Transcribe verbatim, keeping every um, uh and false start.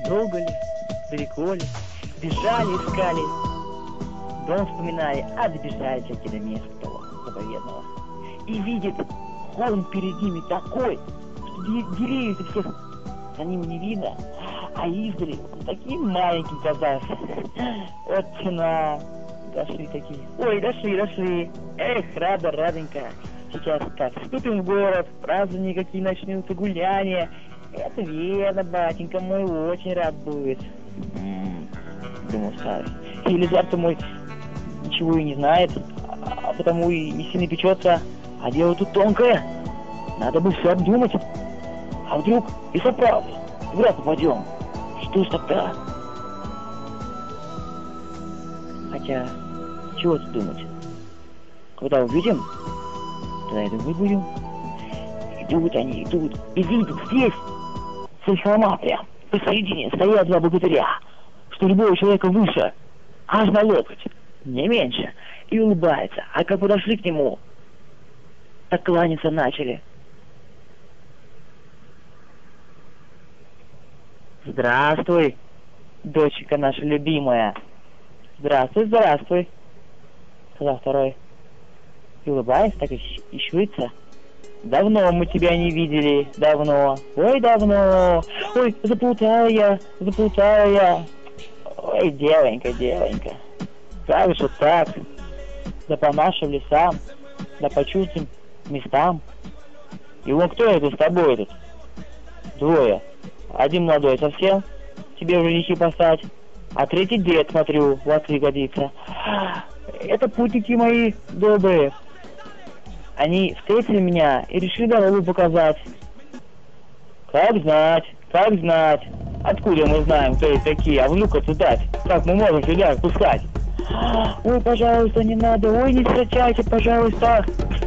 Долго ли, далеко ли, бежали, искали, дом вспоминали, а добежали таки до места того заповедного. И видит холм перед ними такой, что де- деревьев всех за ним не видно, а издали он таким маленьким казался. Вот цена. Дошли такие. Ой, дошли, дошли. Эх, рада, радонька. Сейчас так, вступим в город, празднования какие начнутся, гуляния. Это верно, батенька мой очень рад будет. М-м, думал старый. Елизар-то мой ничего и не знает, а потому и не сильно печется. А дело тут тонкое. Надо бы все обдумать. А вдруг и соправду в град попадем? Что ж тогда? Хотя, чего тут думать? Когда увидим, тогда и думать будем. Идут они, идут, и видят здесь, с холма прям, посередине стоят два богатыря, что любого человека выше, аж на локоть, не меньше, и улыбается. А как подошли к нему, так кланяться начали. Здравствуй, доченька наша любимая. Здравствуй, здравствуй, сказал второй. И улыбаясь, так и, и щурится. Давно мы тебя не видели, давно. Ой, давно. Ой, заплутала я, заплутала я. Ой, девонька, девонька. Как же так? Да по нашим лесам, да по чуждым местам. И вон кто это с тобой тут? Двое. Один молодой совсем, тебе уже женихи послать. А третий дед, смотрю, в отцы годится. Это путники мои добрые. Они встретили меня и решили дорогу показать. Как знать, как знать. Откуда мы знаем, кто это такие? А внука туда, как мы можем сюда пускать? Ой, пожалуйста, не надо. Ой, не встречайте, пожалуйста.